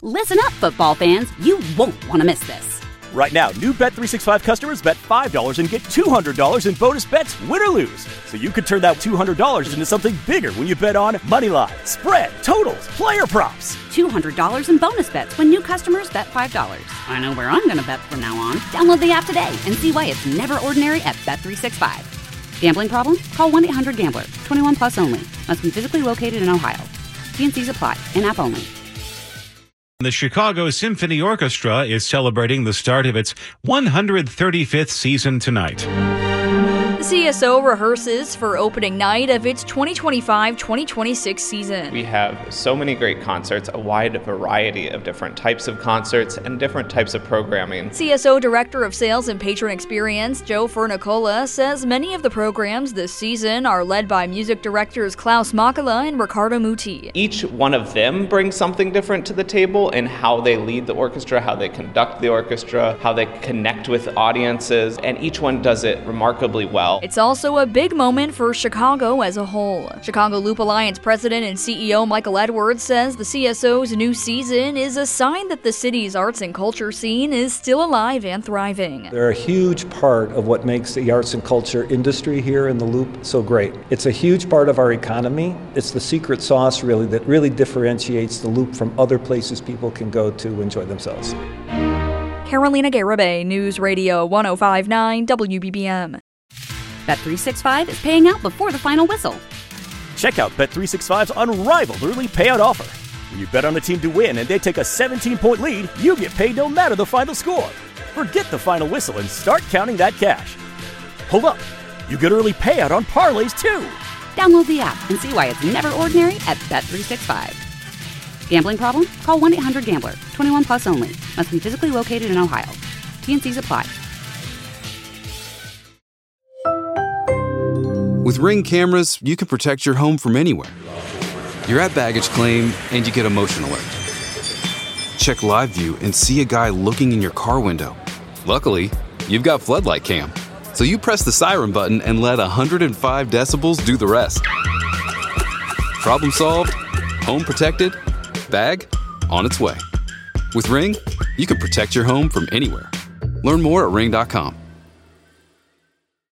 Listen up, football fans. You won't want to miss this. Right now, new Bet365 customers bet $5 and get $200 in bonus bets, win or lose. So you could turn that $200 into something bigger when you bet on money line, spread, totals, player props. $200 in bonus bets when new customers bet $5. I know where I'm going to bet from now on. Download the app today and see why it's never ordinary at Bet365. Gambling problem? Call 1-800-GAMBLER. 21 plus only. Must be physically located in Ohio. T&Cs apply. In-app only. The Chicago Symphony Orchestra is celebrating the start of its 135th season tonight. The CSO rehearses for opening night of its 2025-2026 season. We have so many great concerts, a wide variety of different types of concerts and different types of programming. CSO Director of Sales and Patron Experience, Joe Fernicola, says many of the programs this season are led by music directors Klaus Makala and Riccardo Muti. Each one of them brings something different to the table in how they lead the orchestra, how they conduct the orchestra, how they connect with audiences, and each one does it remarkably well. It's also a big moment for Chicago as a whole. Chicago Loop Alliance President and CEO Michael Edwards says the CSO's new season is a sign that the city's arts and culture scene is still alive and thriving. They're a huge part of what makes the arts and culture industry here in the Loop so great. It's a huge part of our economy. It's the secret sauce really that really differentiates the Loop from other places people can go to enjoy themselves. Carolina Garibay, News Radio 105.9 WBBM. Bet365 is paying out before the final whistle. Check out Bet365's unrivaled early payout offer. When you bet on a team to win and they take a 17-point lead, you get paid no matter the final score. Forget the final whistle and start counting that cash. Hold up. You get early payout on parlays, too. Download the app and see why it's never ordinary at Bet365. Gambling problem? Call 1-800-GAMBLER. 21 plus only. Must be physically located in Ohio. T&Cs apply. With Ring cameras, you can protect your home from anywhere. You're at baggage claim, and you get a motion alert. Check live view and see a guy looking in your car window. Luckily, you've got Floodlight Cam, so you press the siren button and let 105 decibels do the rest. Problem solved, home protected, bag on its way. With Ring, you can protect your home from anywhere. Learn more at ring.com.